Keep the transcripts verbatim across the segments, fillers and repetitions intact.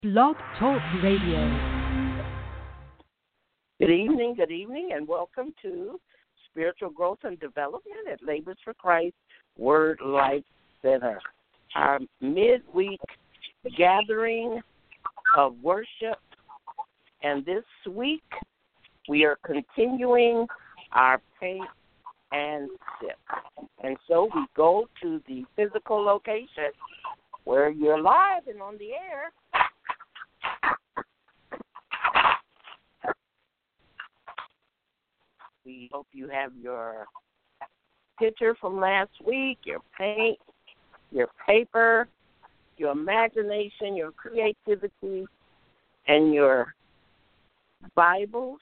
Blog Talk Radio. Good evening, good evening, and welcome to Spiritual Growth and Development at Labors for Christ Word Life Center, our midweek gathering of worship. And this week, we are continuing our paint and sip. And so we go to the physical location where you're live and on the air. We hope you have your picture from last week, your paint, your paper, your imagination, your creativity, and your Bibles,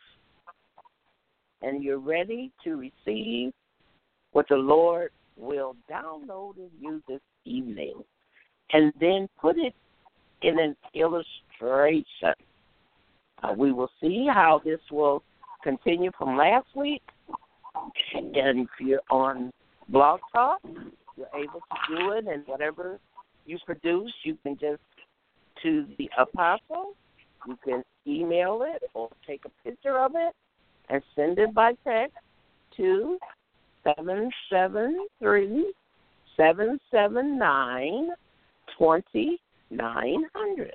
and you're ready to receive what the Lord will download in you this evening, and then put it in an illustration. Uh, we will see how this will continue from last week, and if you're on Blog Talk, you're able to do it, and whatever you produce, you can just, to the apostle, you can email it or take a picture of it and send it by text to seven seven three, seven seven nine, two nine zero zero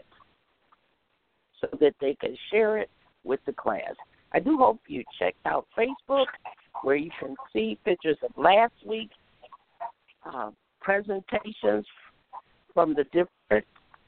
so that they can share it with the class. I do hope you checked out Facebook, where you can see pictures of last week's uh, presentations from the different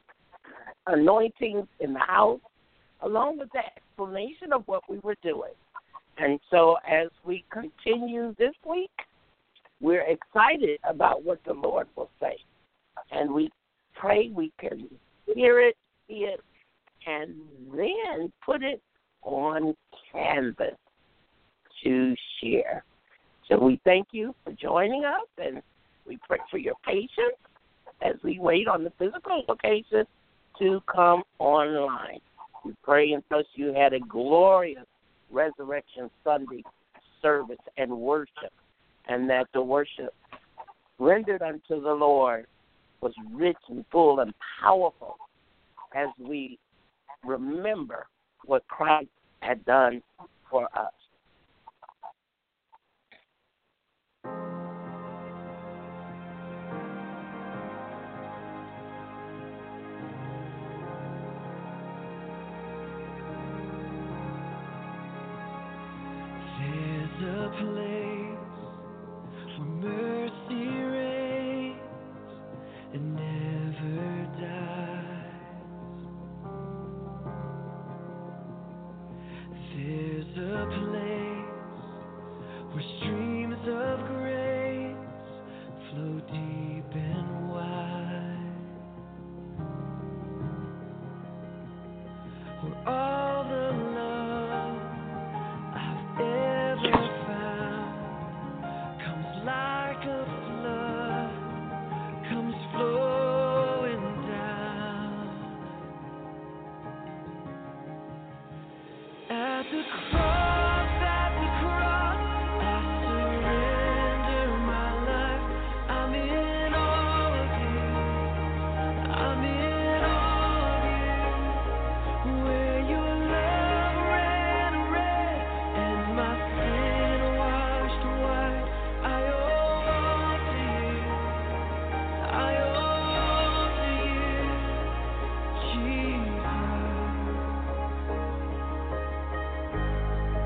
anointings in the house, along with the explanation of what we were doing. And so as we continue this week, we're excited about what the Lord will say. And we pray we can hear it, see it, and then put it on canvas to share. So we thank you for joining us, and we pray for your patience as we wait on the physical location to come online. We pray and trust you had a glorious Resurrection Sunday service and worship, and that the worship rendered unto the Lord was rich and full and powerful as we remember what Christ had done for us. There's a place where mercy reigns and never dies. There's a place where streams of grace flow deep and wide, where all the love I've ever found comes like a flood, comes flowing down. At the cross, at the cross, I surrender my life. I'm in all of you. I'm in all of you. Where your love ran red and my sin washed white. I owe all to you. I owe all to you, Jesus.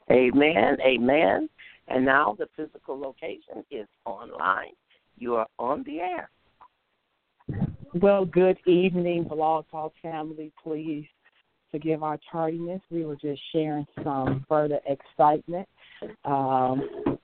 Amen, amen. And now the physical location is online. You are on the air. Well, good evening, Blog Talk family. Please forgive our tardiness. We were just sharing some further excitement. Um,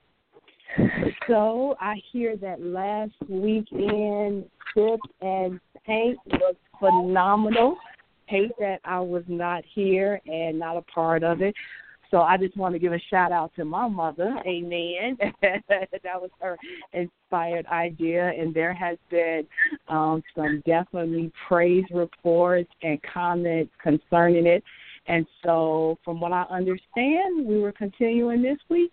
so I hear that last weekend, Sip and Paint was phenomenal. Hate that I was not here and not a part of it. So I just want to give a shout-out to my mother, amen. That was her inspired idea, and there has been um, some definitely praise reports and comments concerning it. And so from what I understand, we were continuing this week.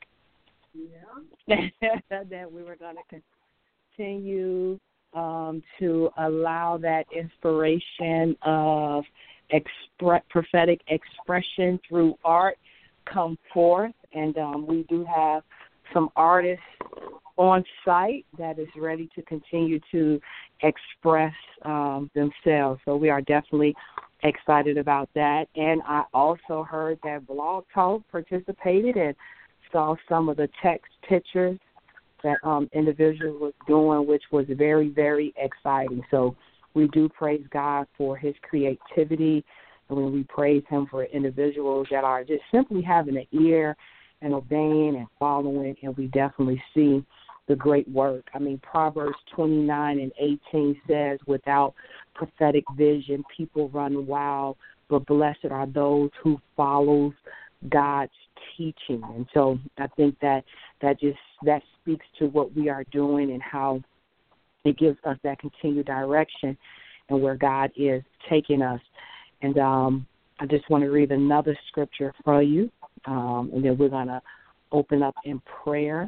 Yeah. That we were going to continue um, to allow that inspiration of expre- prophetic expression through art come forth, and um, we do have some artists on site that is ready to continue to express um, themselves. So we are definitely excited about that. And I also heard that Blog Talk participated and saw some of the text pictures that um, individual was doing, which was very, very exciting. So we do praise God for his creativity. And when we praise him for individuals that are just simply having an ear and obeying and following, and we definitely see the great work. I mean, Proverbs twenty-nine and eighteen says, without prophetic vision, people run wild, but blessed are those who follow God's teaching. And so I think that that just that speaks to what we are doing and how it gives us that continued direction and where God is taking us. And um, I just want to read another scripture for you, um, and then we're going to open up in prayer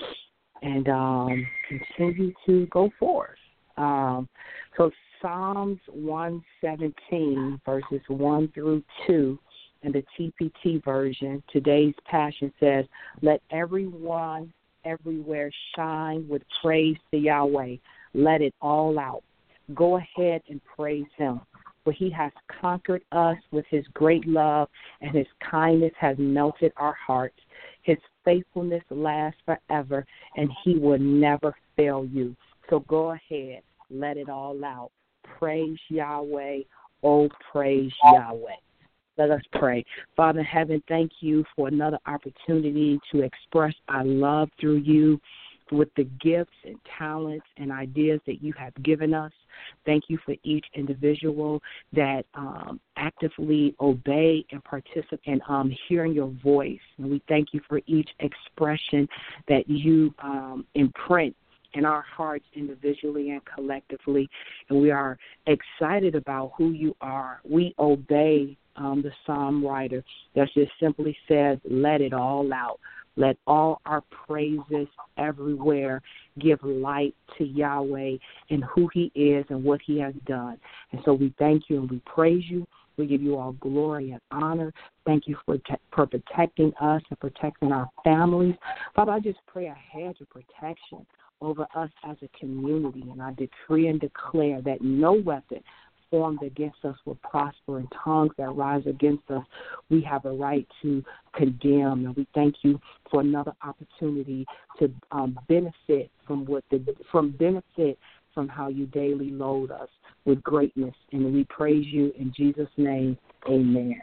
and um, continue to go forth. Um, so Psalms one seventeen, verses one through two, in the T P T version, today's Passion says, let everyone everywhere shine with praise to Yahweh. Let it all out. Go ahead and praise him. For he has conquered us with his great love, and his kindness has melted our hearts. His faithfulness lasts forever, and he will never fail you. So go ahead, let it all out. Praise Yahweh, oh, praise Yahweh. Let us pray. Father in heaven, thank you for another opportunity to express our love through you with the gifts and talents and ideas that you have given us. Thank you for each individual that um, actively obey and participate in um, hearing your voice. And we thank you for each expression that you um, imprint in our hearts individually and collectively. And we are excited about who you are. We obey um, the psalm writer that just simply says, let it all out. Let all our praises everywhere give light to Yahweh and who he is and what he has done. And so we thank you and we praise you. We give you all glory and honor. Thank you for, te- for protecting us and protecting our families. Father, I just pray a hedge of protection over us as a community, and I decree and declare that no weapon formed against us will prosper, and tongues that rise against us, we have a right to condemn. And we thank you for another opportunity to um, benefit from what the from benefit from how you daily load us with greatness. And we praise you in Jesus' name. Amen.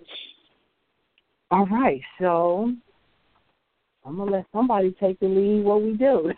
All right, so I'm gonna let somebody take the lead. What we do.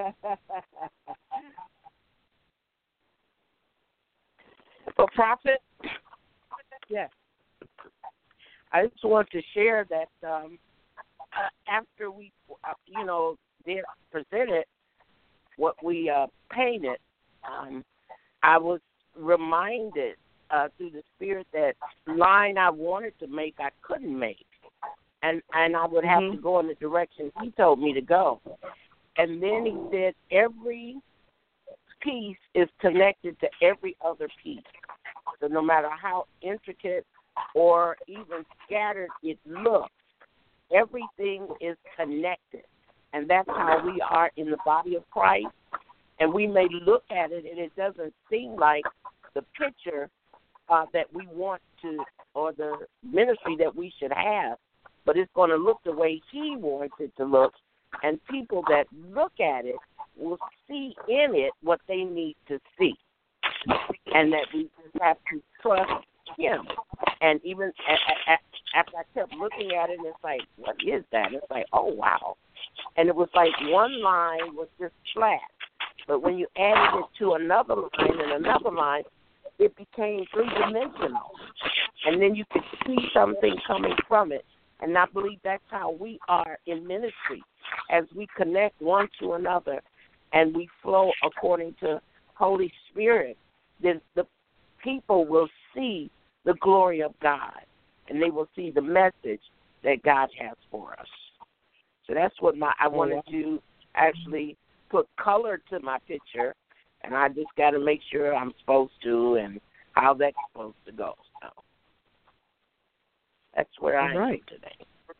For Prophet, yes. I just want to share that um, uh, after we, uh, you know, did presented what we uh, painted, um, I was reminded uh, through the Spirit that line I wanted to make, I couldn't make. And, and I would have mm-hmm. to go in the direction he told me to go. And then he said every piece is connected to every other piece. So no matter how intricate or even scattered it looks, everything is connected. And that's how we are in the body of Christ. And we may look at it and it doesn't seem like the picture uh, that we want to, or the ministry that we should have. but it's going to look the way he wants it to look, and people that look at it will see in it what they need to see, and that we just have to trust him. And even a, a, a, after I kept looking at it, and it's like, what is that? And it's like, oh, wow. And it was like one line was just flat, but when you added it to another line and another line, it became three-dimensional. And then you could see something coming from it. And I believe that's how we are in ministry. As we connect one to another and we flow according to Holy Spirit, then the people will see the glory of God, and they will see the message that God has for us. So that's what my I wanted to actually put color to my picture, and I just got to make sure I'm supposed to and how that's supposed to go. So that's where I right. am today.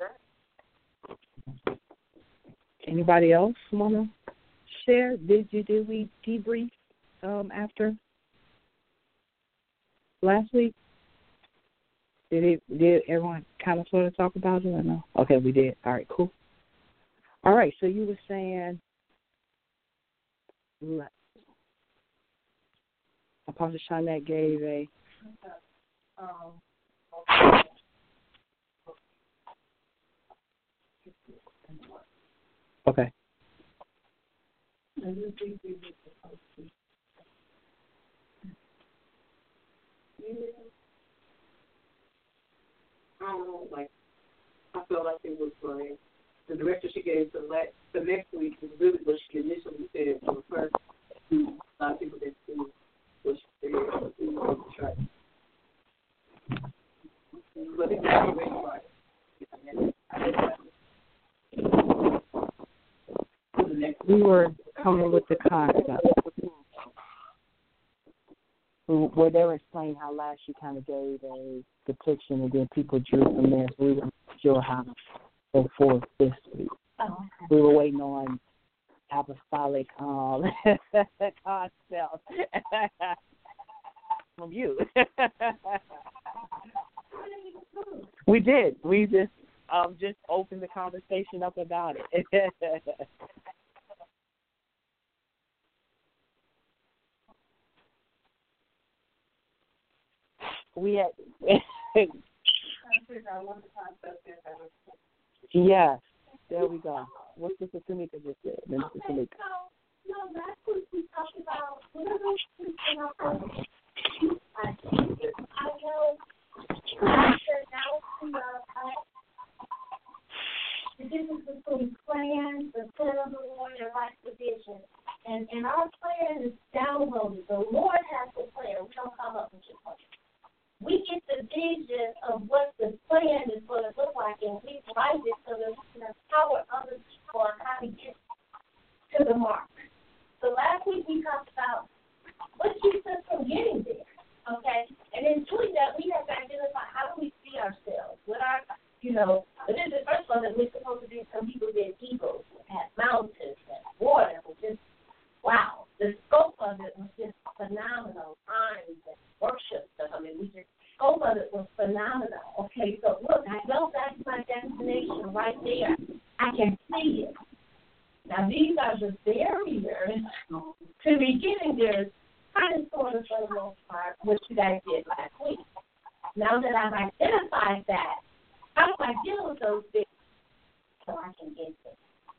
Anybody else want to share? Did you do we debrief um, after last week? Did it? Did everyone kind of sort of talk about it or no? Okay, we did. All right, cool. All right, so you were saying Apostle Shanette gave a um, okay. I don't know, like, I felt like it was like the direction she gave to let the next week was really what she initially said for the first two. A lot of people didn't see what she said. She was right. But it's not really right. We were coming with the concept where they were explaining how last you kind of gave a depiction and then people drew from there. So we weren't sure how to go forward this week. Oh, okay. We were waiting on apostolic um, concept from you. We did. We just um, just opened the conversation up about it. We had, yes, there we go. What's this Tamika just said? Minister Tamika. No, last week we talked about what are those things in our home? I know the analysis of the difference between plans, the plan of the Lord, and life division. And, and our plan is downloaded. The Lord has the plan. We don't come up with your plan. We get the vision of what the plan is going to look like, and we write it so that we can empower other people on how to get to the mark. So last week we talked about what keeps us from getting there, okay? And in doing that, we have to identify how do we see ourselves. What are, you know, but this is the first one that we're supposed to be some people that eagles, have mountains and water, and just, wow. The scope of it was just phenomenal. Times and worship stuff. I mean, we just, scope of it was phenomenal. Okay, so look, I know that's my destination right there. I can see it. Now, these are the barriers to me getting there, kind of sort of for the most part, what you guys did last week. Now that I've identified that, how do I deal with those things so I can get there?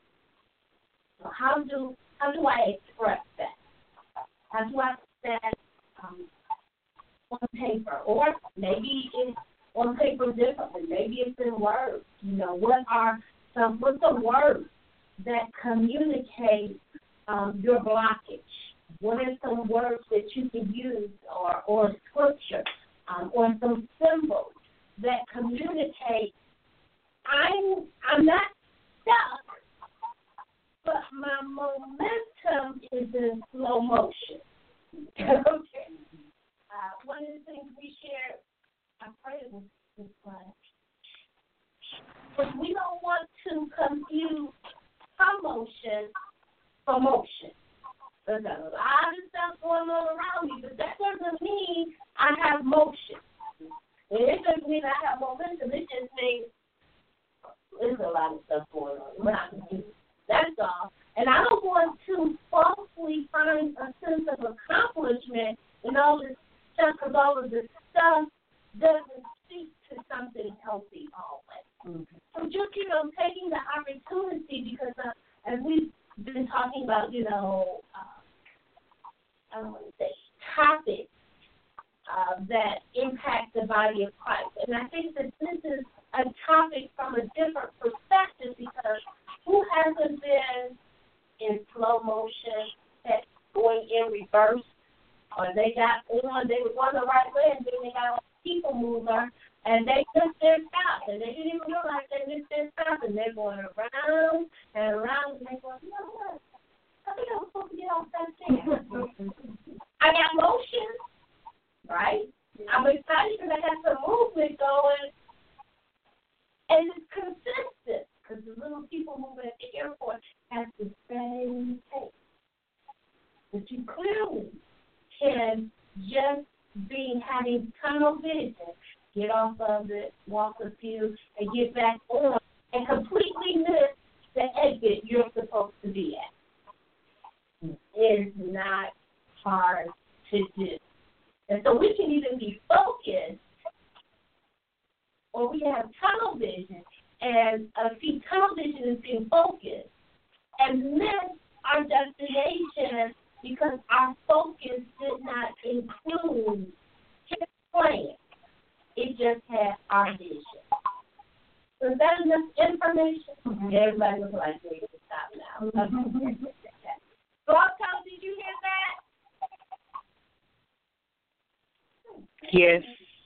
So how do how do I express that? How do I put that um, on paper? Or maybe it's on paper differently. Maybe it's in words. You know, what are some what's some words that communicate um, your blockage? What are some words that you can use, or or scripture, um, or some symbols that communicate? I'm I'm not stuck, but my momentum is in slow motion. Okay. Uh, one of the things we shared, I pray it was this class, but we don't want to confuse commotion for motion. There's a lot of stuff going on around me, but that doesn't mean I have motion. And it doesn't mean I have momentum. It just means going on around me. That's all. And I don't want to falsely find a sense of accomplishment in all this stuff, because all of this stuff doesn't speak to something healthy always. Mm-hmm. So just, you know, taking the opportunity, because uh, as we've been talking about, you know, uh, I don't want to say topics uh, that impact the body of Christ. And I think that this is a topic from a different perspective, because who hasn't been in slow motion, going in reverse, or they got on, they were going the right way, and then they got a people mover, and they missed their stop, and they didn't even realize they missed their stop, and they're going around and around, and they're going, you know what? I think I'm supposed to get off that thing. I got motion, right? I'm excited because I got some movement going, and it's consistent, because the little people moving at the airport have the same pace. But you clearly can just be having tunnel vision, get off of it, walk a few, and get back on, and completely miss the exit you're supposed to be at. It's not hard to do. And so we can either be focused, or we have tunnel vision, and uh, see, tunnel vision is being focused, and miss our destination because our focus did not include his plan. It just had our vision. So is that enough information? Mm-hmm. Everybody was like, ready to stop now. Okay. Broadcom, did you hear that? Yes.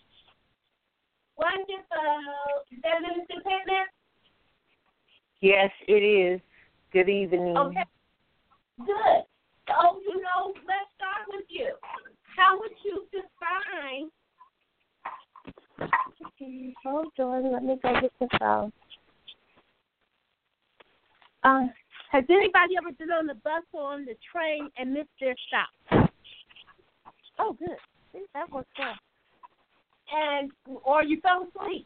Wonderful. Is that Minister Pittman? Yes, it is. Good evening. Okay. Good. So, you know, let's start with you. How would you define? Hold on, let me go get the phone. Uh, Has anybody ever been on the bus or on the train and missed their stop? oh, good. See, that works well. And or you fell asleep?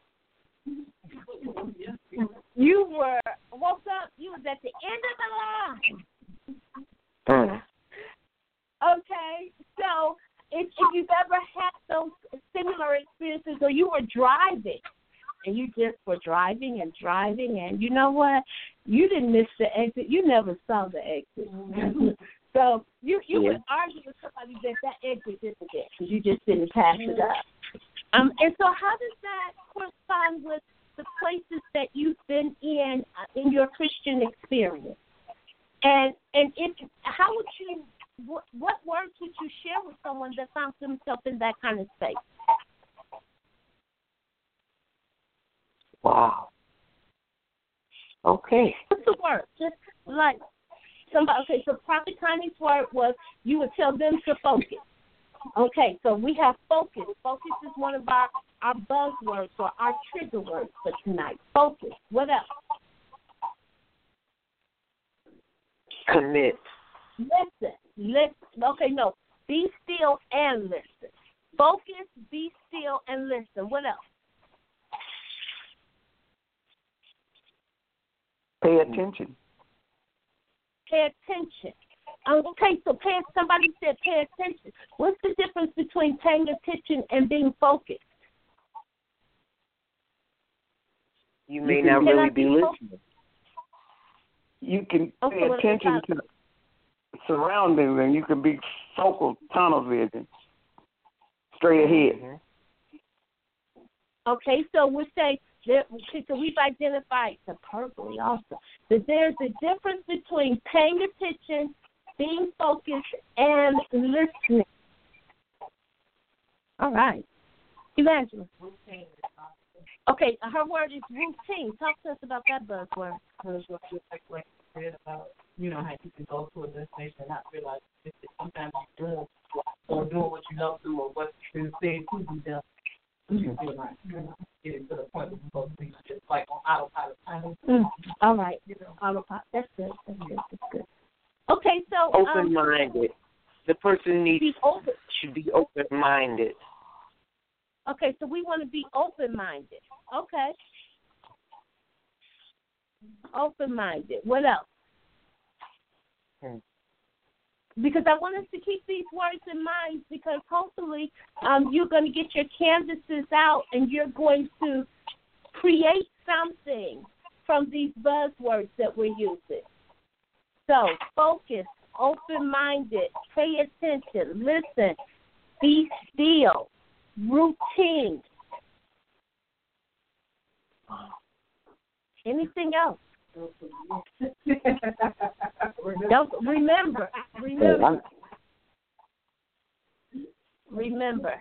You were woke up. You was at the end of the line. Mm. Okay, so if, if you've ever had those similar experiences, or you were driving and you just were driving and driving, and you know what, you didn't miss the exit. You never saw the exit. So you you Yeah. would argue with somebody that that exit isn't there because you just didn't pass it up. Um, and so how does that correspond with the places that you've been in uh, in your Christian experience? And and if how would you what, what words would you share with someone that found themselves in that kind of space? Wow. Okay. What's the word? Just like somebody. Okay, so Prophet Connie's word was you would tell them to focus. Okay, so we have focus. Focus is one of our, our buzzwords or our trigger words for tonight. Focus. What else? Commit. Listen. Listen. Okay, no. Be still and listen. Focus, be still, and listen. What else? Pay attention. Pay attention. Um, okay, so pay, somebody said pay attention. What's the difference between paying attention and being focused? You may You not can- really Can I be be listening. You can Okay, pay what attention about- to surroundings, and you can be focal tunnel vision, straight ahead. Mhm. Okay, so we say that, okay, so we've identified superbly also that there's a difference between paying attention, being focused, and listening. All right. Evangelist. Okay, her word is routine. Talk to us about that buzzword. Because what you like what you said about, you know, how you can go to a destination and not realize that sometimes you do or doing what you love to do or what's been said to be done. You feel like you're not getting to the point where you're supposed to be just like on autopilot. Mm. All right. Autopilot. That's good. That's good. That's good. Okay, so um, Open-minded. The person needs be open. should be open-minded. Okay, so we want to be open-minded. Okay. Open-minded. What else? Hmm. Because I want us to keep these words in mind, because hopefully um, you're going to get your canvases out and you're going to create something from these buzzwords that we're using. So focus, open-minded, pay attention, listen, be still, routine. Anything else? Don't remember. Remember. Remember.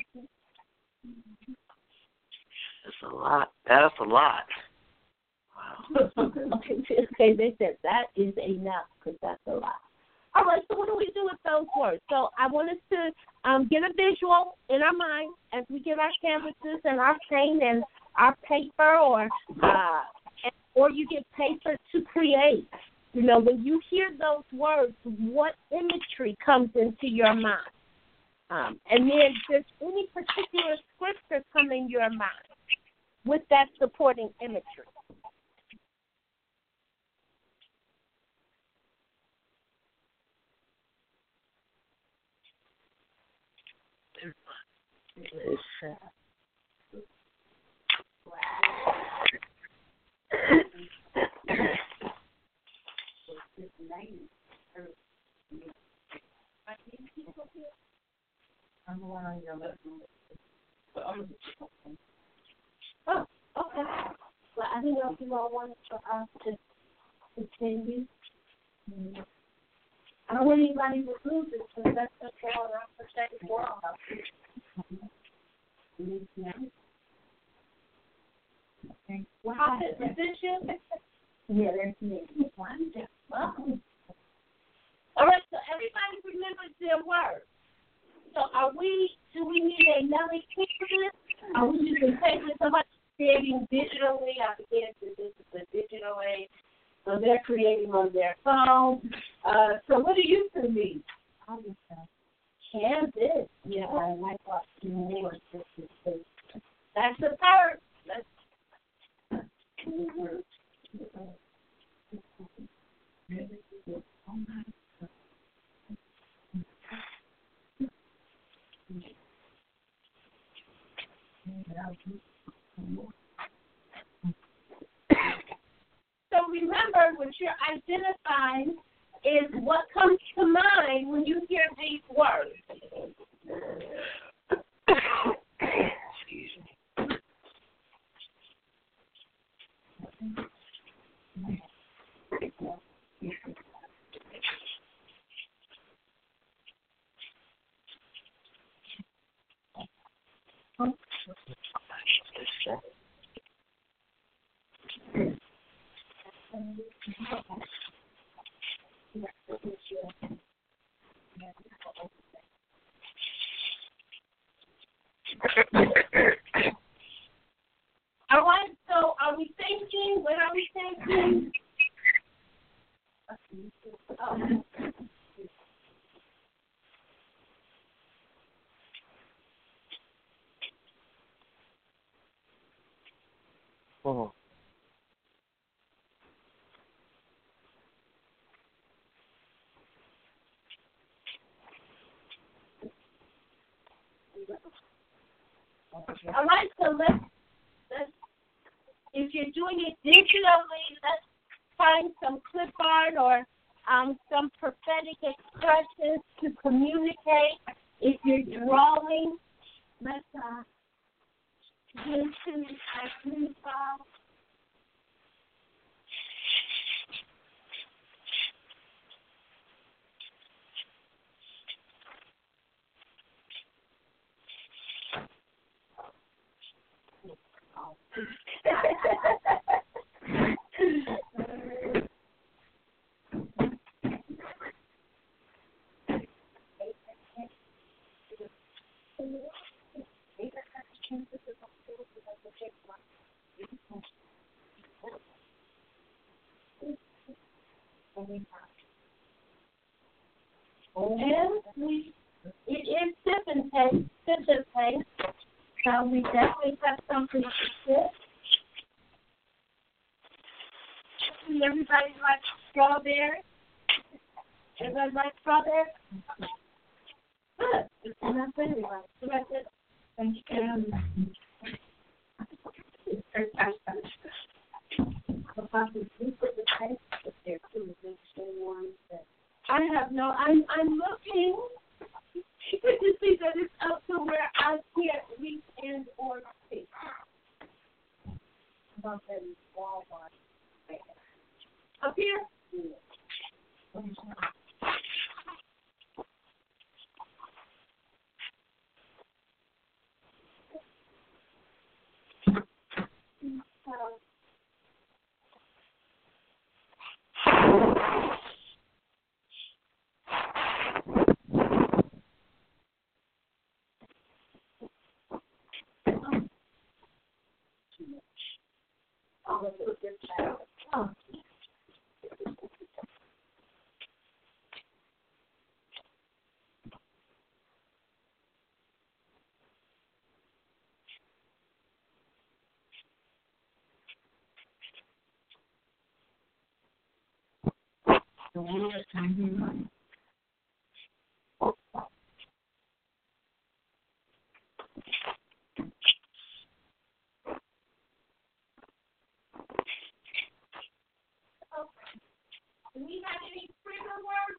That's a lot. That's a lot. Wow. Okay, they said that is enough because that's a lot. All right, so what do we do with those words? So I want us to um, get a visual in our mind as we get our canvases and our paint and our paper, or uh, or you get paper to create. You know, when you hear those words, what imagery comes into your mind? Um, and then does any particular scripture come in your mind with that supporting imagery? Oh, okay. Well, I don't know if you all wanted for us to continue. I don't want anybody to lose it, because that's the all our protected world. Well, how's it position? Yeah, there's me. Welcome. All right, so everybody remembers their words. So are we, do we need another kick for this? Are we using paper? Somebody creating digitally? I forget that this is the digital age. So they're creating on their phone. Uh, so what do you two need? Canvas. Yeah, I like watching more. That's the third. That's So remember, what you're identifying is what comes to mind when you hear these words. Excuse me. All right, so are we thinking? What are we thinking? Oh. Oh. All right, so let's, let's, if you're doing it digitally, let's find some clip art or um, some prophetic expressions to communicate. If you're drawing, let's uh, get into our blue file. And we, it is sip and taste, sip and taste. So we definitely have something to sip. Everybody likes strawberry? Everybody likes strawberry? Good. It's not very much. So that's it. Thank you. I have no, I'm I'm looking to see that it's up to where I can't reach and or see. About that Walmart. Up here? Yeah. Oh, let's look at that. Oh. Mm-hmm. Do we have any trigger words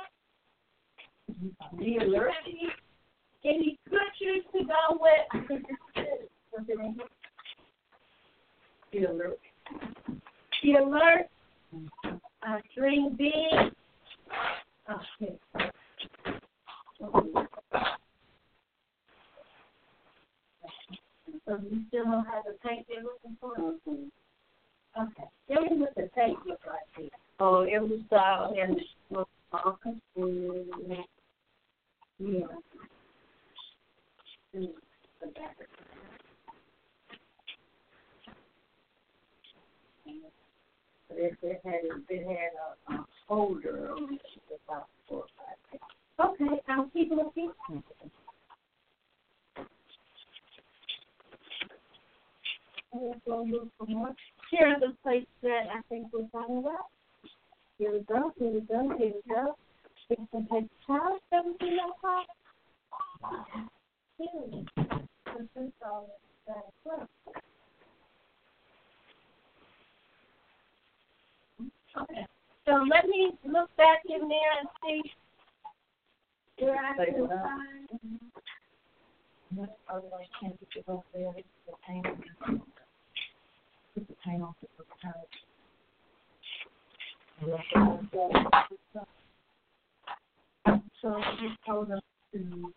yet? Do you have any, any scriptures to go with? I think this is Be alert. Be alert. Uh, dream big. Okay. So you still don't have the tape you're looking for? Mm-hmm. Okay. Tell me what the tape looks like here. Oh, it was uh, in the office. Yeah. It, it had it had a, a holder about four or five. Okay, I'll keep looking. Let's go look for more. Here are the places that I think we're talking about. Here we go, here we go, here we go. It's the paper towel, seventeen oh five. Here we go. This is all that well. Okay. So let me look back in there and see where I can find. Otherwise, can't get it off there. It's the paint. Put the paint off the couch. So she told us to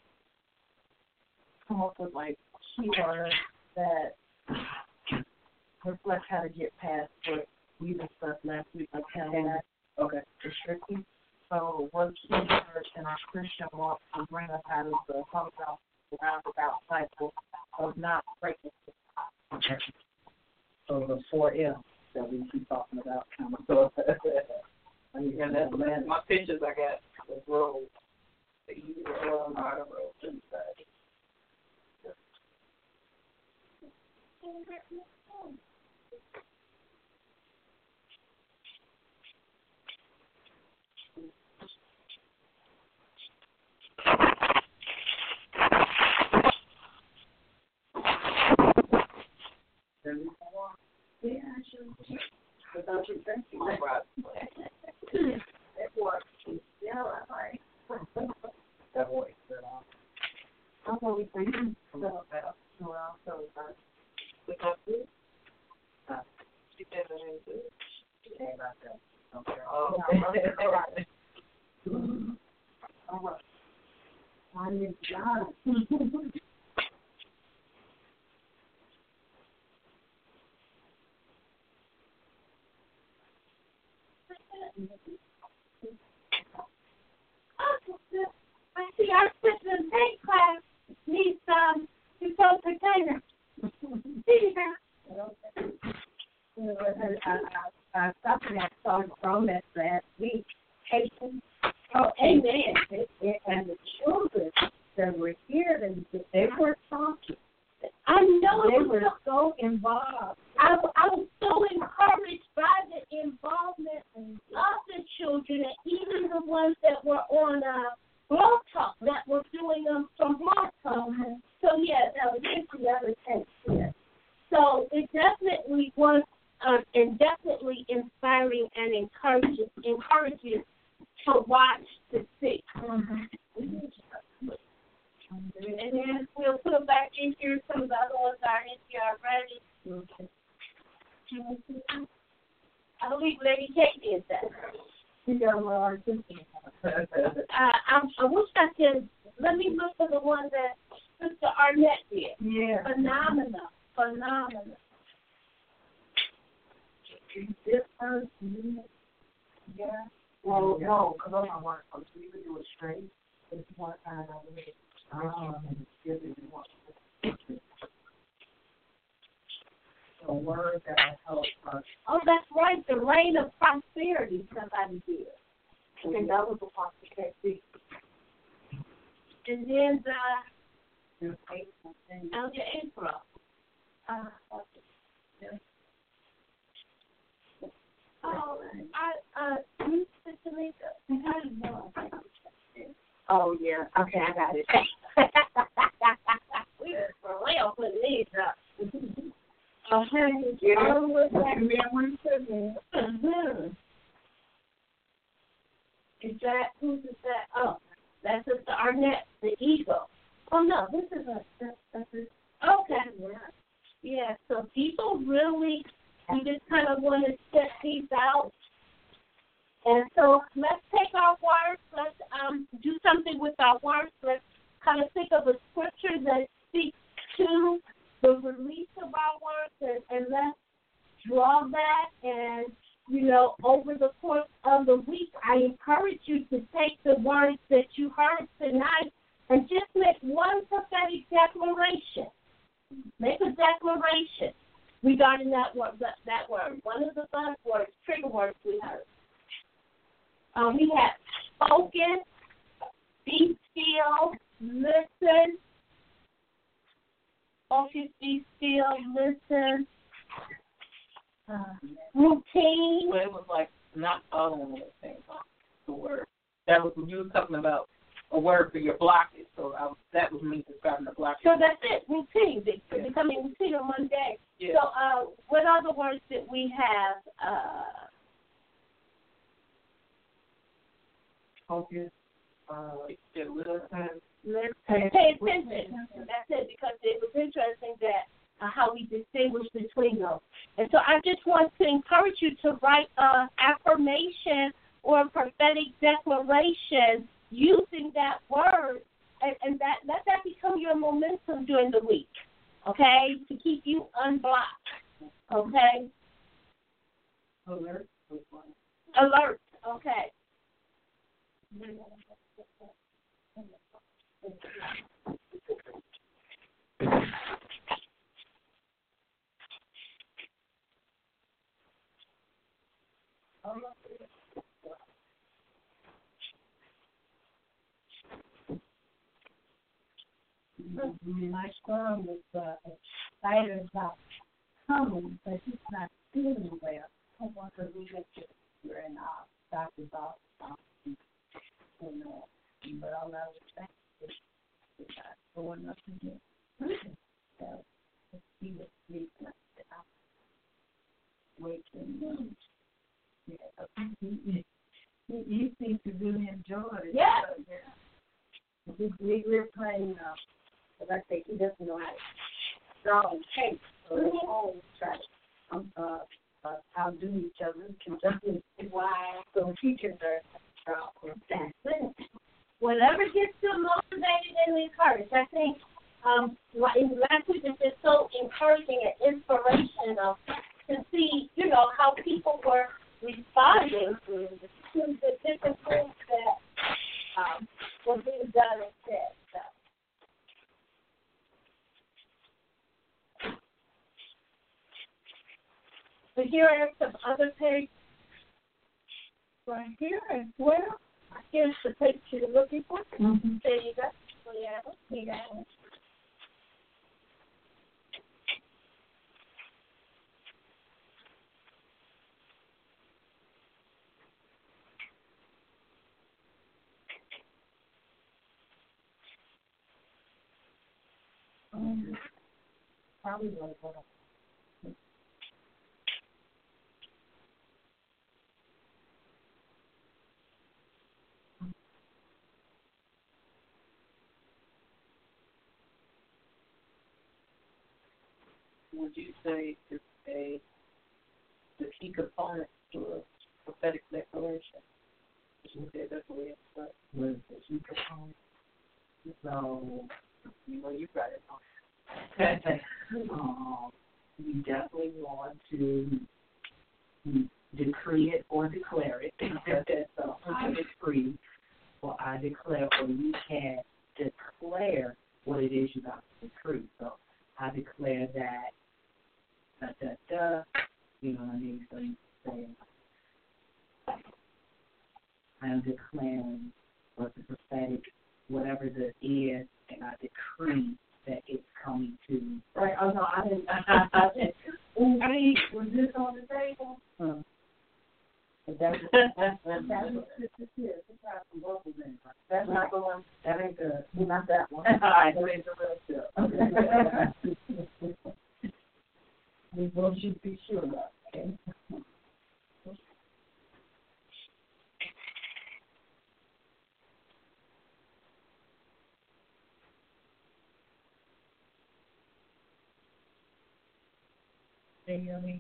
come up with like keywords that reflect how to get past what we discussed last week, like how that okay restricting. So what keywords in our Christian walk will bring us out of the humdrum roundabout cycle of not breaking it. Okay. So the four M's that we keep talking about kind of so yeah, that's that's my pictures I got the road. The easy road, hard road inside. Yeah, sure. Without you drinking. It works. Yeah, that's right. That voice. I'm always thinking about well, so we got food. She said it ain't good. She ain't about that. Okay. Oh, all right. All right. I need God. I see our Christmas paint class needs um control container. I, I, I stopped and I saw from that last week. Haitian. Oh, amen. It, it, and the children that were here, they, they were talking. I know they were so involved. I, I was so encouraged by the constantly inspiring and encouraging, encouraging to watch to see. Mm-hmm. And then we'll put them back in here. Some of the other ones are in here already. Okay. I believe Lady Kate did that. You got a lot of thinking. Uh, I, I wish I could. Let me look for the one that Sister Arnett did. Yeah. Phenomenal. Phenomenal. This person, yeah. Well, no, because I'm not working. So you can do it straight. It's one kind of way. Um, give it one. A word that helps us. Oh, that's right. The reign of prosperity. Somebody did. I think that was the possibility. And then the There's April and Elder April. Uh, oh, I uh, you Sister Lisa. How do you know? oh yeah. Okay, I got it. We were for real putting these up. Okay. Yeah. Oh, what's that? Mm-hmm. Is that who's is that? Oh, that's Sister Arnett, the eagle. Oh no, this is a that's, that's a, okay. Yeah. So people really, we just kind of want to set these out. And so let's take our words. Let's um do something with our words. Let's kind of think of a scripture that speaks to the release of our words, and, and let's draw that. And, you know, over the course of the week, I encourage you to take the words that you heard tonight and just make one prophetic declaration. Make a declaration regarding that word. That, that word. One of the buzzwords, trigger words we heard. Um, we have spoken, be still, listen. Focus, be still, listen. Uh, routine. Well, it was like not following the same the word. That was when you were talking about a word for your blockage. So I was, that was me describing the blockage. So that's it, routine. It's yeah. becoming routine in one day. Yeah. So uh, what other words did we have? Uh, Focus. Uh, yeah, listen. Pay attention. That's it, because it was interesting that uh, how we distinguish between those. And so I just want to encourage you to write an affirmation or a prophetic declaration using that word, and, and that let that become your momentum during the week, okay, to keep you unblocked, okay? Alert. Alert, okay. My son was uh, excited about coming, but he's not feeling well. I want to leave it to her and uh, doctor's office. Um, you know, but all I was saying is not going up again. So he was sleeping. Waking. Yeah, he, he, he, he seemed to really enjoy it. Yeah. So, yeah. We, we were playing, uh, as I say, he doesn't know how to draw and paint. So we always try to um, uh, uh, outdo each other. Why? So teachers are draw or dance. Whatever gets you motivated and encouraged. I think um, in last week it's just so encouraging and inspirational to see, you know, how people were responding to the different things that um, were being done and said. So. But here are some other pages right here as well. Here's the picture you're looking for. Mm-hmm. There you go. Yeah, you got it. Um, probably like what would you say is a the key component to a prophetic declaration? Would you say that's the way it's done? What is the key component? So, you know, you got it. um, you definitely want to decree it or declare it. So I decree or I declare, or you can declare what it is you got to decree. So I declare that, da, da, da, you know what I mean? So you say, I am declaring what the prophetic, whatever that is, and I decree that it's coming to. Right. Oh, no, I didn't. I said, ooh, wait, was this on the table? Huh. But that's that's that's what this is. It's got some vocals in it. That's not the one. That ain't the. Not that one. All right. That ain't the real stuff. Okay. We want you to be sure about. Okay. You mean,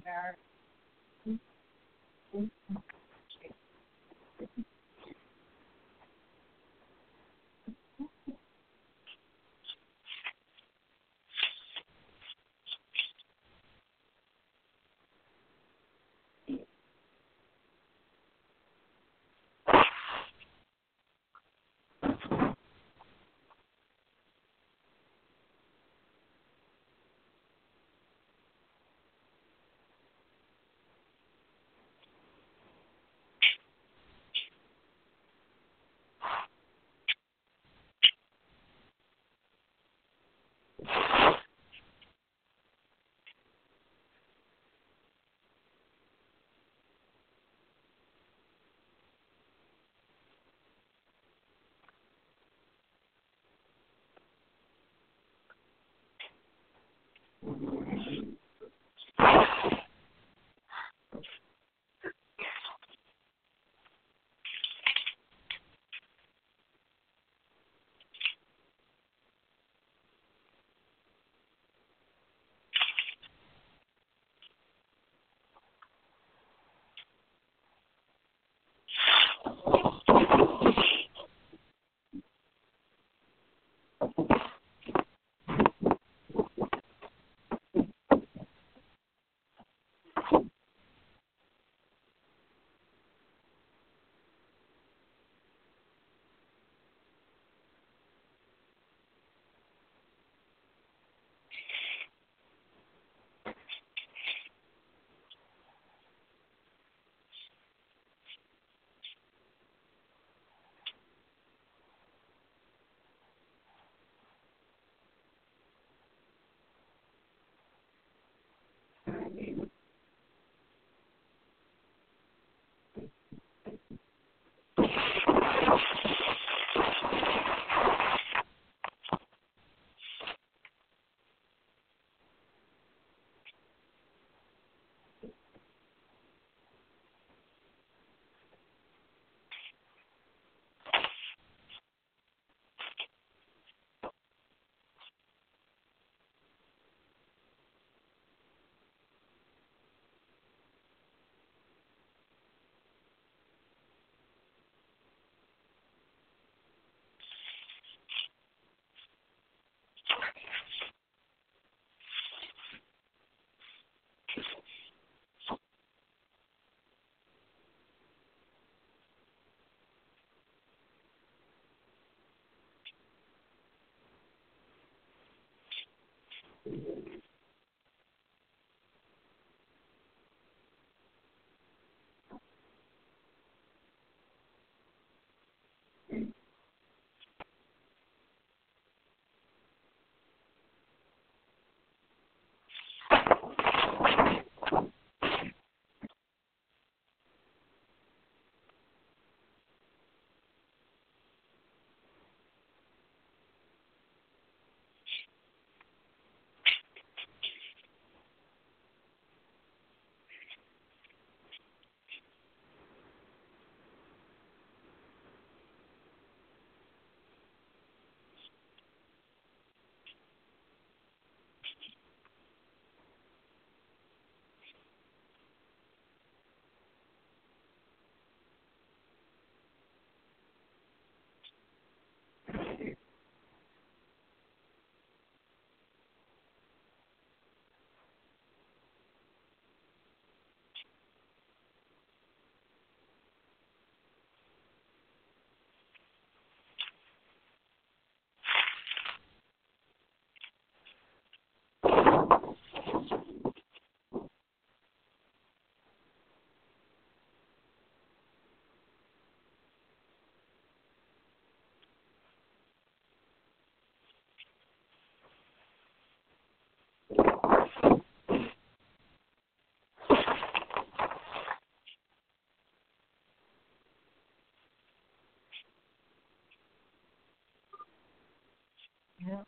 Yeah.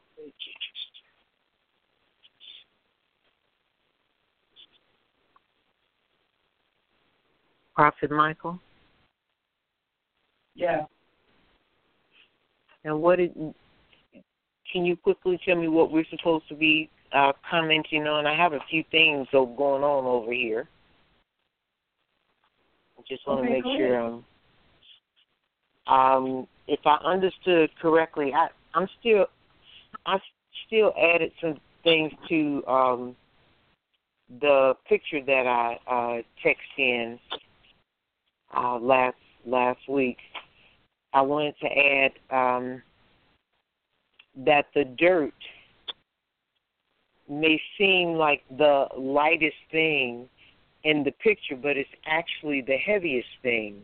Prophet Michael? Yeah. And what did, can you quickly tell me what we're supposed to be uh, commenting on? I have a few things go- going on over here. I just want Okay, to make go sure um, um, if I understood correctly, I, I'm still, I still added some things to um, the picture that I uh, texted in uh, last last week. I wanted to add um, that the dirt may seem like the lightest thing in the picture, but it's actually the heaviest thing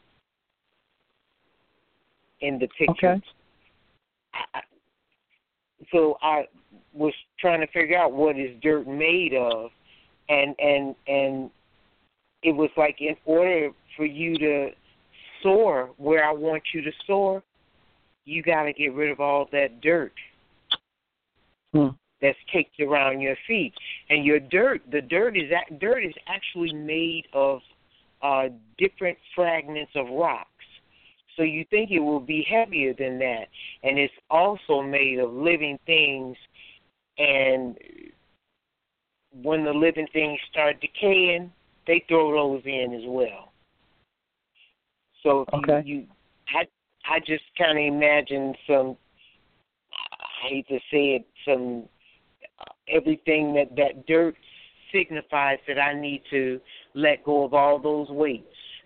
in the picture. Okay. I, so I was trying to figure out what is dirt made of, and and and it was like in order for you to soar where I want you to soar, you got to get rid of all that dirt Hmm. that's caked around your feet. And your dirt, the dirt is dirt is actually made of uh, different fragments of rocks. So you think it will be heavier than that, and it's also made of living things. And when the living things start decaying, they throw those in as well. So if Okay. you, you I, I just kind of imagine some, I hate to say it, some uh, everything that that dirt signifies that I need to let go of all those weights.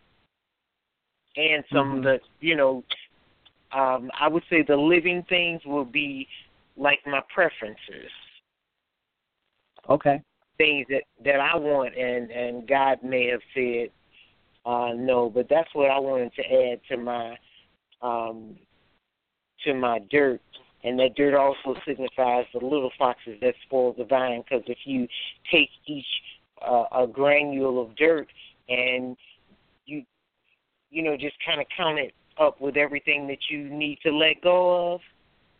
And some Mhm. of the, you know, um, I would say the living things will be like my preferences. Okay. Things that, that I want, and, and God may have said uh, no, but that's what I wanted to add to my um, to my dirt. And that dirt also signifies the little foxes that spoil the vine, because if you take each uh, a granule of dirt and you you know just kind of count it up with everything that you need to let go of,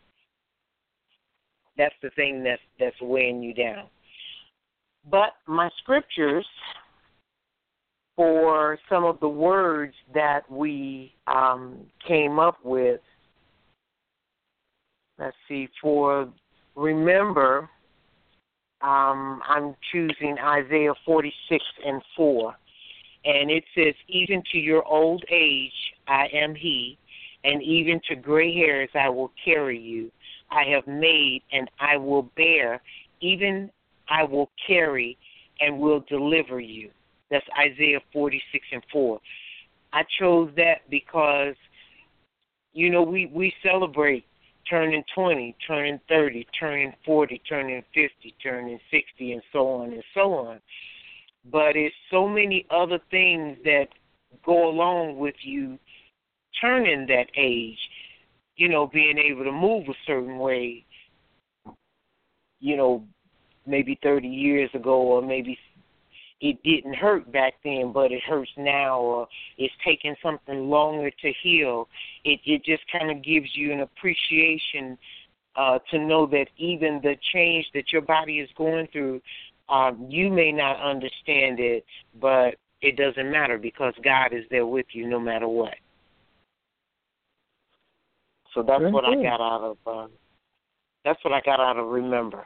that's the thing that's that's weighing you down. But my scriptures for some of the words that we um, came up with, let's see, for remember, um, I'm choosing Isaiah forty-six and four. And it says, even to your old age I am he, and even to gray hairs I will carry you. I have made and I will bear, even I will carry and will deliver you. That's Isaiah forty-six and four. I chose that because, you know, we, we celebrate turning twenty, turning thirty, turning forty, turning fifty, turning sixty, and so on and so on. But it's so many other things that go along with you turning that age, you know, being able to move a certain way, you know, maybe thirty years ago, or maybe it didn't hurt back then, but it hurts now, or it's taking something longer to heal. It, it just kind of gives you an appreciation uh, to know that even the change that your body is going through, um, you may not understand it, but it doesn't matter because God is there with you no matter what. So that's Very what good. I got out of. Uh, that's what I got out of remember.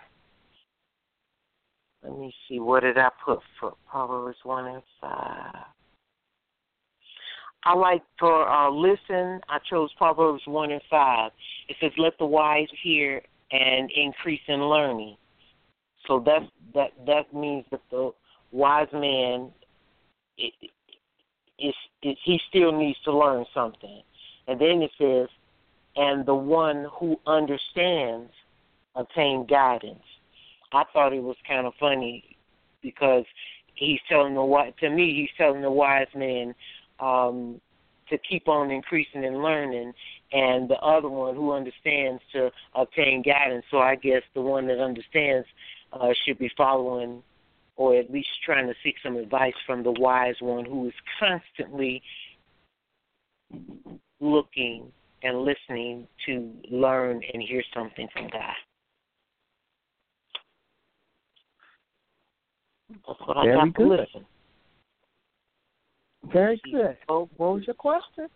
Let me see. What did I put for Proverbs one and five? I like for uh, listen. I chose Proverbs one and five. It says, "Let the wise hear and increase in learning." So that that that means that the wise man, it, it, it, he still needs to learn something. And then it says, "And the one who understands obtain guidance." I thought it was kind of funny because he's telling the wise, to me, he's telling the wise man um, to keep on increasing and learning, and the other one who understands to obtain guidance. So I guess the one that understands uh, should be following, or at least trying to seek some advice from the wise one who is constantly looking and listening to learn and hear something from God. That's what Very I got good. to listen. Very good. Oh, what was your question?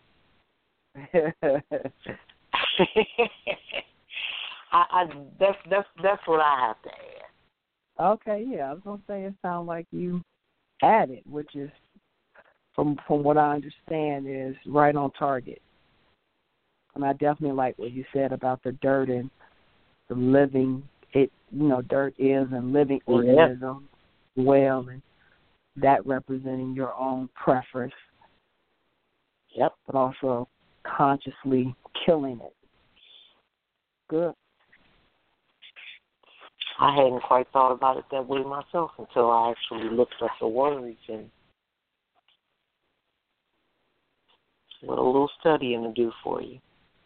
I, I that's that's that's what I have to add. Okay, yeah, I was gonna say it sounds like you added, which is from from what I understand is right on target. And I definitely like what you said about the dirt and the living. It you know, dirt is and living organism yeah. well, and that representing your own preference. Yep. But also consciously killing it. Good. I hadn't quite thought about it that way myself until I actually looked up the words and what a little studying to do for you.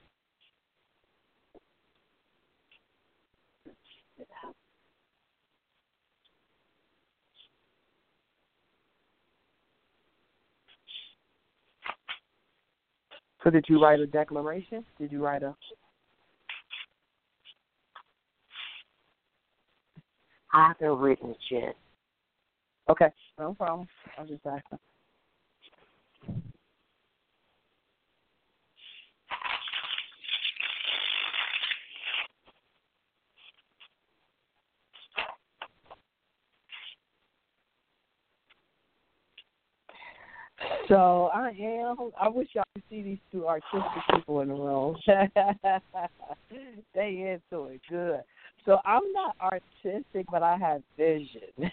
So did you write a declaration? Did you write a... I haven't written it yet. Okay, no problem. I was just asking. So I am. I wish y'all could see these two artistic people in the room. They into it good. So I'm not artistic, but I have vision.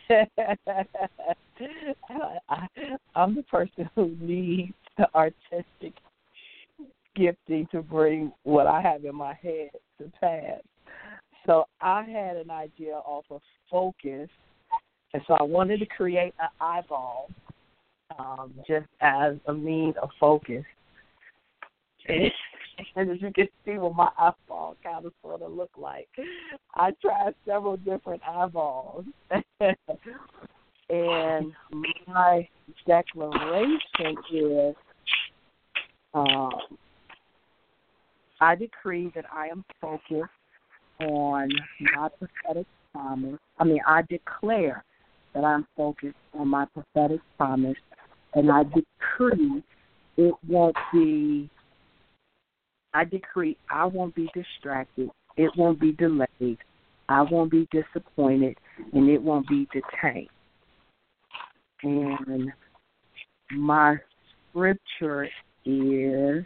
I, I'm the person who needs the artistic gifting to bring what I have in my head to pass. So I had an idea off of focus, and so I wanted to create an eyeball. Um, just as a means of focus. And, and as you can see what my eyeball kind of sort of look like, I tried several different eyeballs. And my declaration is, um, I decree that I am focused on my prophetic promise. I mean, I declare that I'm focused on my prophetic promise, and I decree it won't be, I decree I won't be distracted, it won't be delayed, I won't be disappointed, and it won't be detained. And my scripture is,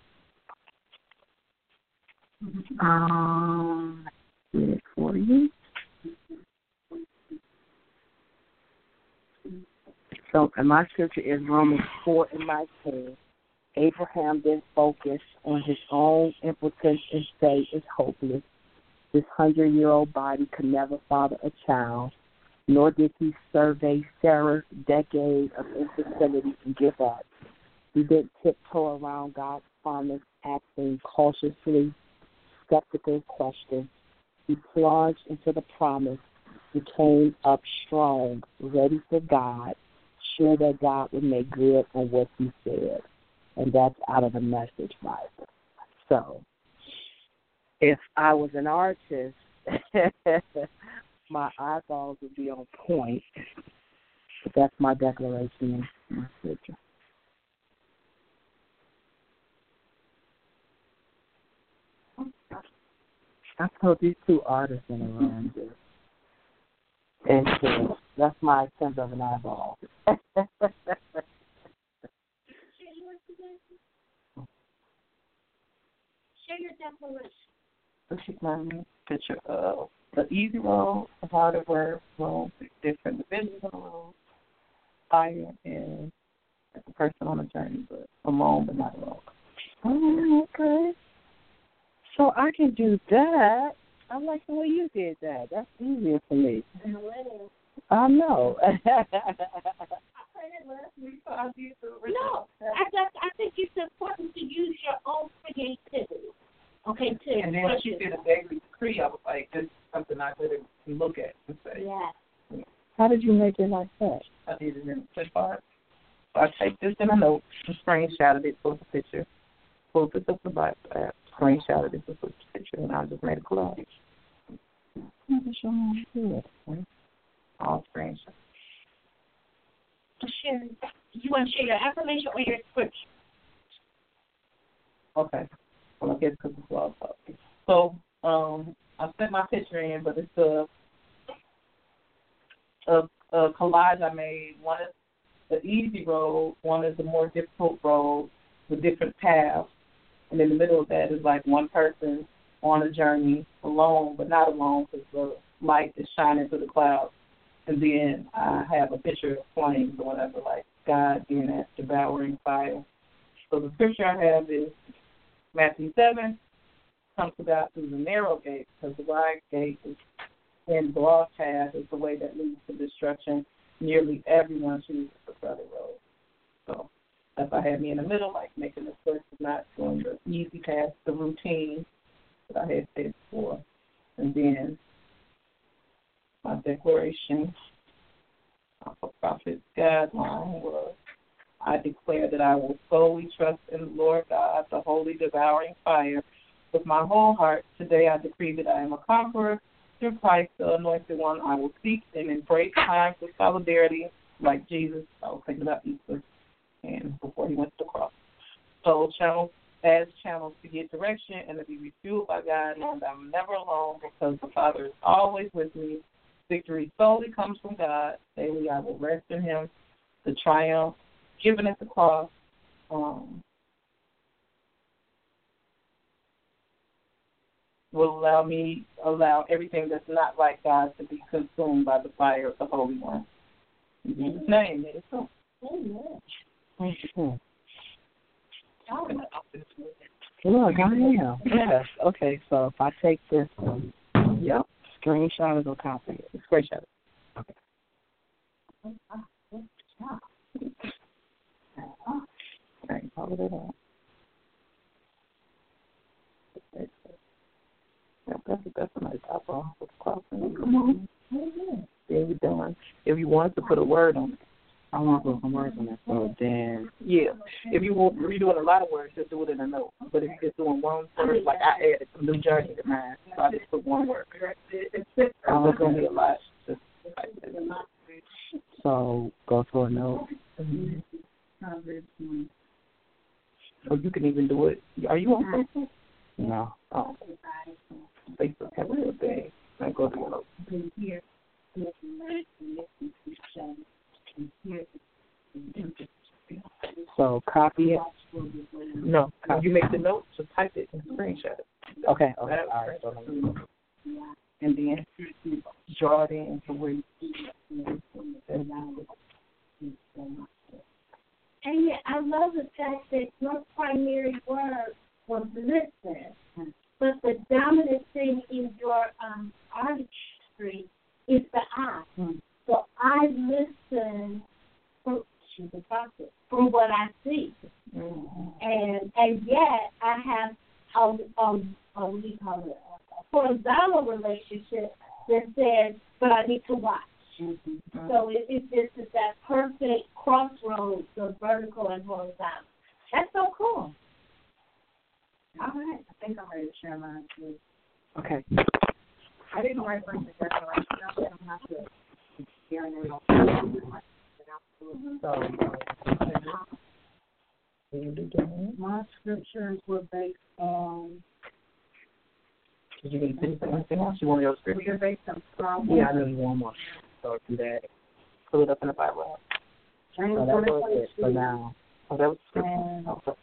um, I get it for you. So, and my scripture is Romans four and nineteen. Abraham then focused on his own impotence and state is hopeless. His hundred-year-old body could never father a child, nor did he survey Sarah's decade of infertility and give up. He didn't tiptoe around God's promise, asking cautiously skeptical questions. He plunged into the promise, he came up strong, ready for God, sure that God would make good on what he said. And that's out of the Message Bible. So, if I was an artist, my eyeballs would be on point. But that's my declaration in my scripture. I told these two artists in the room. And so that's my sense of an eyeball. Share your declaration. So she's learning a picture of the easy road, the harder word road, different divisions of the road, fire, and the person on a journey, but alone but not alone. Oh, okay. So I can do that. I like the way you did that. That's easier for me. I know. No, I, just, I think it's important to use your own creativity. Okay, too. And then when she did a daily decree, I was like, this is something I could look at and say. Yeah. How did you make it like that? I did it in flip art. So I typed this in a note and screenshotted it, took a picture, pulled this up the Bible app, screenshotted this with a picture, and I just made a collage. All screenshots. Share. You want to share your affirmation or your scripture? Okay. Well, I guess because it's all talking. So, um, I sent my picture in, but it's a, a a collage I made. One is the easy road, one is the more difficult road with different paths, and in the middle of that is like one person on a journey alone, but not alone because the light is shining through the clouds. And then I have a picture of flames or whatever, like God being that devouring fire. So the scripture I have is Matthew seven, come to God through the narrow gate, because the wide gate is and broad path is the way that leads to destruction. Nearly everyone chooses the brother road. So that's why I had me in the middle, like making the choice of not going the easy path, the routine that I had said before. And then my declaration for prophet guideline was, I declare that I will solely trust in the Lord God, the holy devouring fire, with my whole heart. Today I decree that I am a conqueror through Christ, the anointed one. I will seek and embrace times of solidarity like Jesus. I was thinking about Easter and before he went to the cross. So channels as channels to get direction and to be refueled by God, and I'm never alone because the Father is always with me. Victory solely comes from God. Daily I will rest in him. The triumph given at the cross um, will allow me, allow everything that's not like God to be consumed by the fire of the Holy One. In Jesus' name, it is so. Amen. Mm-hmm. Look, I am. Yes. Okay, so if I take this, yep, screenshot it or copy it. Screenshot it. Okay. Okay, follow it up. Yep, that's, that's a nice eyeball with the crossing. Come on. Then you're done. If you want to put a word on it, I want to put some words on it. So then, yeah. If you want, if you're doing a lot of words, just do it in a note. But if you're just doing one word, like I added some new journey to mine, so I just put one word. It's going to be a lot. Just like so go to a note. Mm-hmm. So you can even do it. Are you on Facebook? No. Oh. Facebook have a little thing. I go to a note. So copy it. No, when you make the note, just type it and screenshot it. Okay. Okay. All right. So and then draw it in to where you see it. And yet, I love the fact that your primary word was listen, but the dominant thing in your um, artistry is the I. Mm-hmm. So I listen for, she's a prophet, from what I see. Mm-hmm. And and yet I have a, a, a, what do you call it, a horizontal relationship that says, but I need to watch. Mm-hmm. So it, it, it's just that perfect crossroads of vertical and horizontal. That's so cool. All right. I think I'm ready to share mine too. Okay. I didn't write for the declaration. I don't have to hear it all. So, my scriptures were based on. Did you get anything else? You want your scripture? We're based on Psalm. Yeah, I know you want more. So do that. Pull it up in the Bible. James so that was it for now. Oh, that was the scripture. Okay.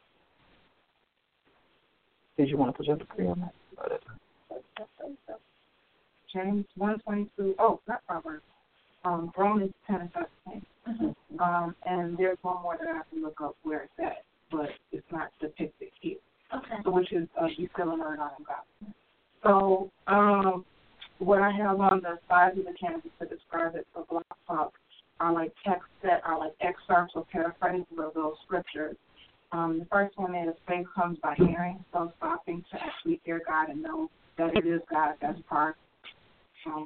Did you want to put your decree on that? Oh, James one twenty-two. Oh, not Proverbs. Um, Romans ten and thirteen. Mm-hmm. Um, and there's one more that I have to look up where it's at, but it's not depicted here. Okay. So which is uh, you still learn on God. So um, what I have on the sides of the canvas to describe it for Block Talk are like texts that are like excerpts or paraphrases of those scriptures. Um, the first one is faith comes by hearing, so stopping to actually hear God and know that it is God. That's part. Um,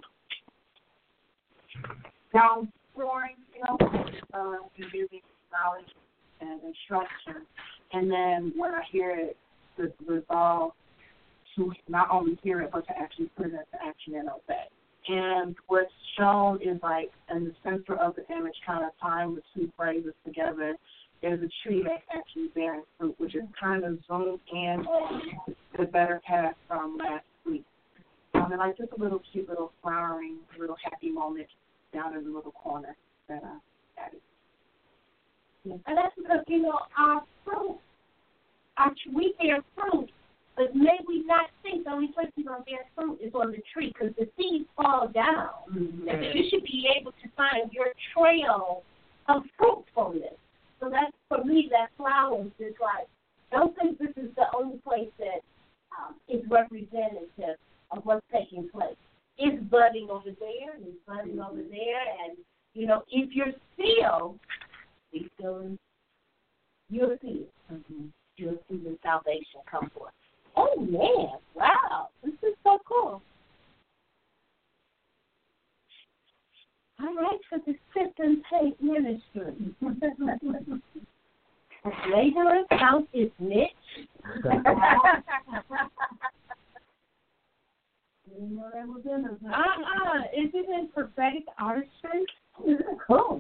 downpouring, you know, uh, and giving knowledge and instruction. And then when I hear it the resolve to not only hear it, but to actually put it into action and obey. And what's shown is like in the center of the image, kind of tying the two phrases together, is a tree that's actually bearing fruit, which is kind of zoomed in on the better path from last week. Um, and like just a little cute little flowering, little happy moment down in the little corner that I added. And that's because, you know, our fruit, our, we bear fruit, but may we not think the only place we're going to bear fruit is on the tree, because the seeds fall down. Mm-hmm. And you should be able to find your trail of fruitfulness. So that's, for me, that flowers is like, don't think this is the only place that um, is representative of what's taking place. It's budding over there, and it's budding over there, and, you know, if you're still, be still, in, you'll see it. Mm-hmm. You'll see the salvation come forth. Oh, man, wow, this is so cool. All right, for the Sip and Take Ministry. Later account is niche. Uh-uh, is it in prophetic artistry? Cool.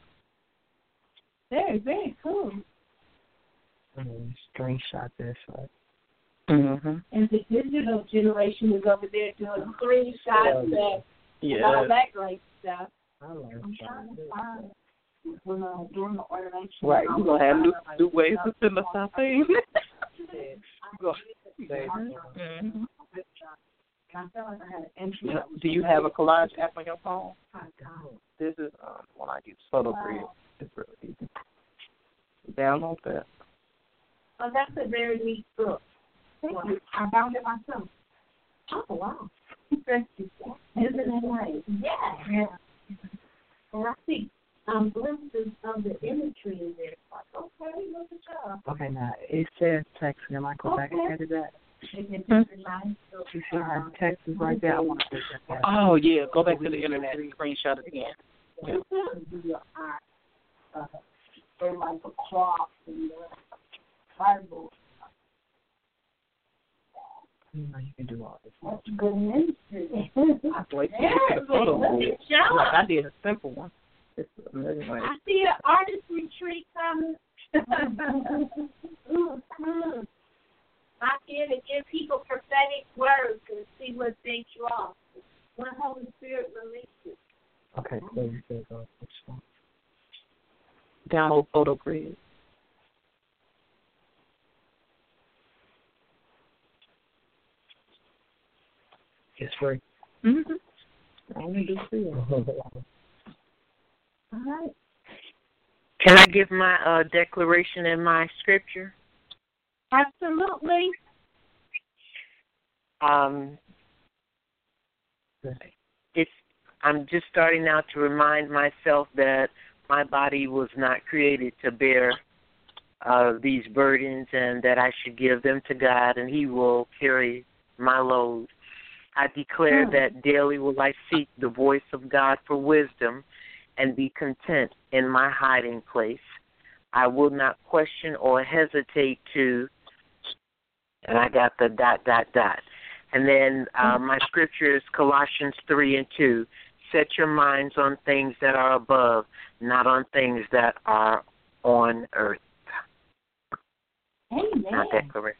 Very, very cool. Mm-hmm. Screenshot this, right? Mm-hmm. And the digital generation is over there doing screenshots yeah. and yeah. all that great stuff. I like I'm trying to find when uh, during the ordination. Right, you're going to have new, new ways to send us our things. Mm-hmm. I felt like I had an entry. Yeah. Do you have a collage app on your phone? This is um, one I use, PhotoGrid. Wow. It's really easy. Download that. Oh, that's a very neat book. Thank you. I found it myself. Oh, wow. Isn't that nice? Yeah. Yeah. And I see um, glimpses of the imagery in there. Like, okay, look at y'all. Okay, now, it says text. Am I go back and edit that? Sure, text is right there. I want to take that. Oh, yeah. Go back to the internet and screenshot it again. Yeah. Uh, or like a cloth and the cardboard. You know, you can do all this. That's good ministry. I like yeah, the photo. Look at y'all. I did a simple one. It's a million ways. I see an artist retreat coming. I here to give people prophetic words and see what they draw. When Holy Spirit releases. Okay, so you said go which one? Download PhotoGrid. It's free. Mm-hmm. I only do free. All right. Can I give my uh, declaration and my scripture? Absolutely. Um, it's. I'm just starting out to remind myself that my body was not created to bear uh, these burdens, and that I should give them to God, and He will carry my load. I declare mm. that daily will I seek the voice of God for wisdom and be content in my hiding place. I will not question or hesitate to, and I got the dot, dot, dot. And then uh, my scripture is Colossians three and two. Set your minds on things that are above, not on things that are on earth. Amen. My declaration.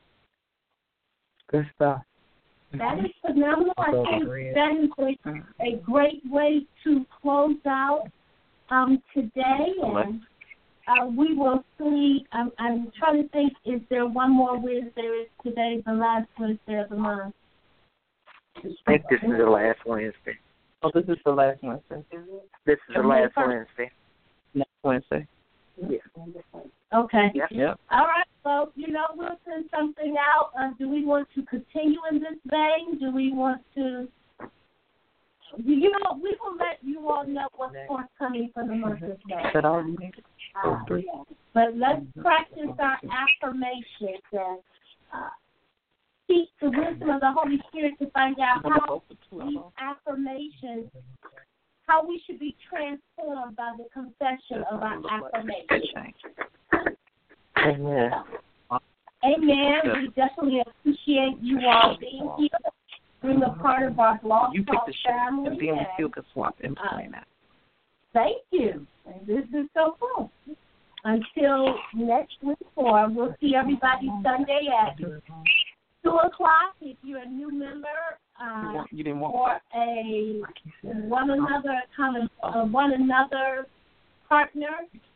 Good stuff. That is phenomenal. I think that is a, a great way to close out um, today. And uh, we will see. Um, I'm trying to think, is there one more Wednesday? Is today the last Wednesday of the month? I think this is the last Wednesday. Oh, this is the last Wednesday. This is the last Wednesday. Next Wednesday. Yeah. Okay. Yep. Yep. All right. So, you know, we'll send something out. Uh, do we want to continue in this vein? Do we want to, you know, we will let you all know what's forthcoming for the month of May. Is that all you need? Uh, but let's practice our affirmations and uh, seek the wisdom of the Holy Spirit to find out how these affirmations, how we should be transformed by the confession of our affirmations. Amen. Amen. We definitely appreciate you all being here. Being a part of our blog You pick the show, family. and then we and, still could swap and uh, plan that. Thank you. This is so cool. Until next week, or we'll see everybody Sunday at two o'clock. If you're a new member, uh, You didn't want or a one another kind of uh, one another partner,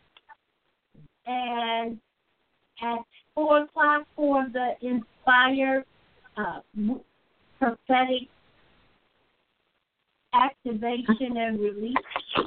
and at four o'clock for the inspired uh, prophetic activation and release.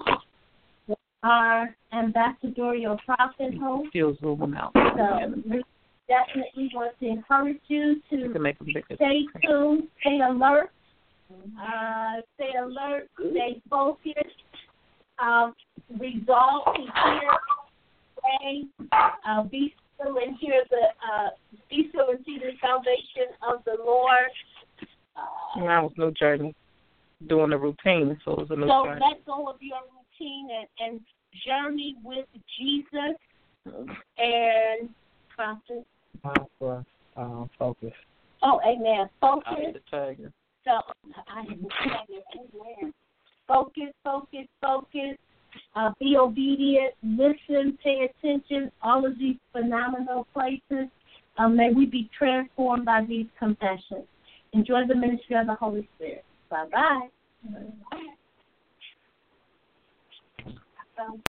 Our ambassadorial prophet host. still zooming out. So we definitely want to encourage you You to can make them bigger. stay tuned, stay alert, uh, stay alert, stay focused, uh, resolve to hear, pray, uh, be still and hear the, uh, be still and see the salvation of the Lord. Uh, Mine was no journey, doing the routine, so it was a new so journey. let go of your routine and, and journey with Jesus and prophet. For um, focus. Oh, amen. I'll Focus. be the tiger. So I amen. Focus, focus, focus. Uh, be obedient. Listen. Pay attention. All of these phenomenal places. Um, may we be transformed by these confessions. Enjoy the ministry of the Holy Spirit. Bye bye.